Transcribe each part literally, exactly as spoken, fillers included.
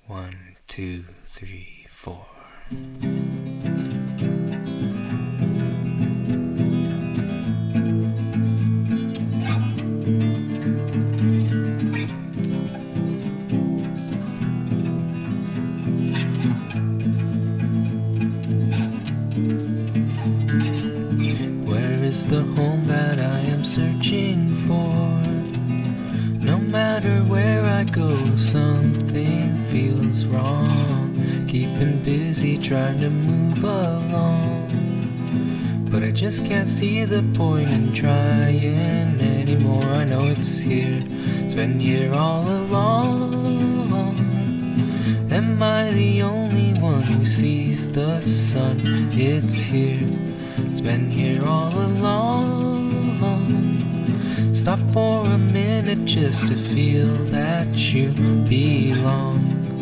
One, two, three, four. Where is the home that I am searching for? No matter where I go, something feels wrong. Keeping busy, trying to move along, but I just can't see the point in trying anymore. I know it's here, it's been here all along. Am I the only one who sees the sun? It's here, it's been here all along. Stop for a minute just to feel that you belong.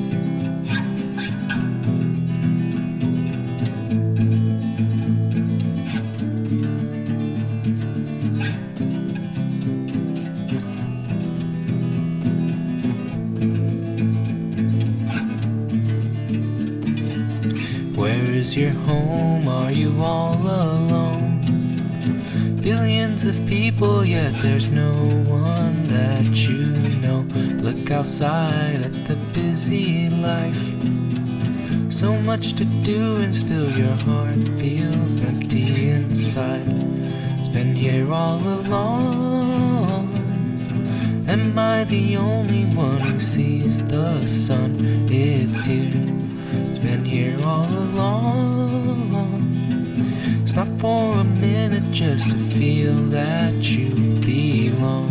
Where is your home? Are you all alone? Billions of people, yet there's no one that you know. Look outside at the busy life. So much to do and still your heart feels empty inside. It's been here all along. Am I the only one who sees the sun? It's here, it's been here all along. Stop for a minute just to feel that you belong.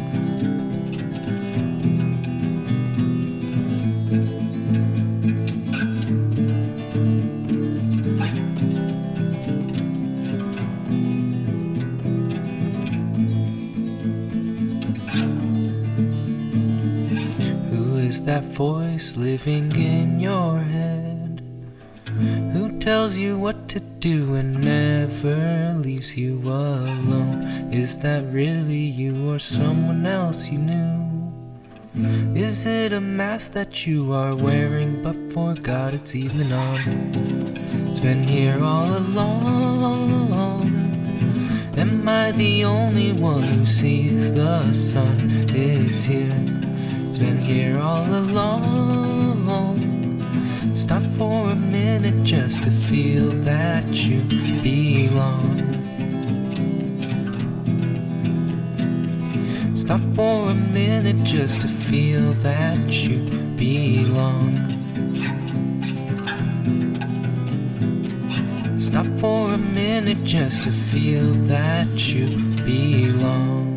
Who is that voice living in your head? Who tells you what to do and never leaves you alone? Is that really you or someone else you knew? Is it a mask that you are wearing but forgot it's even on? It's been here all along. Am I the only one who sees the sun? It's here, it's been here all along. Stop for a minute just to feel that you belong. Stop for a minute just to feel that you belong. Stop for a minute just to feel that you belong.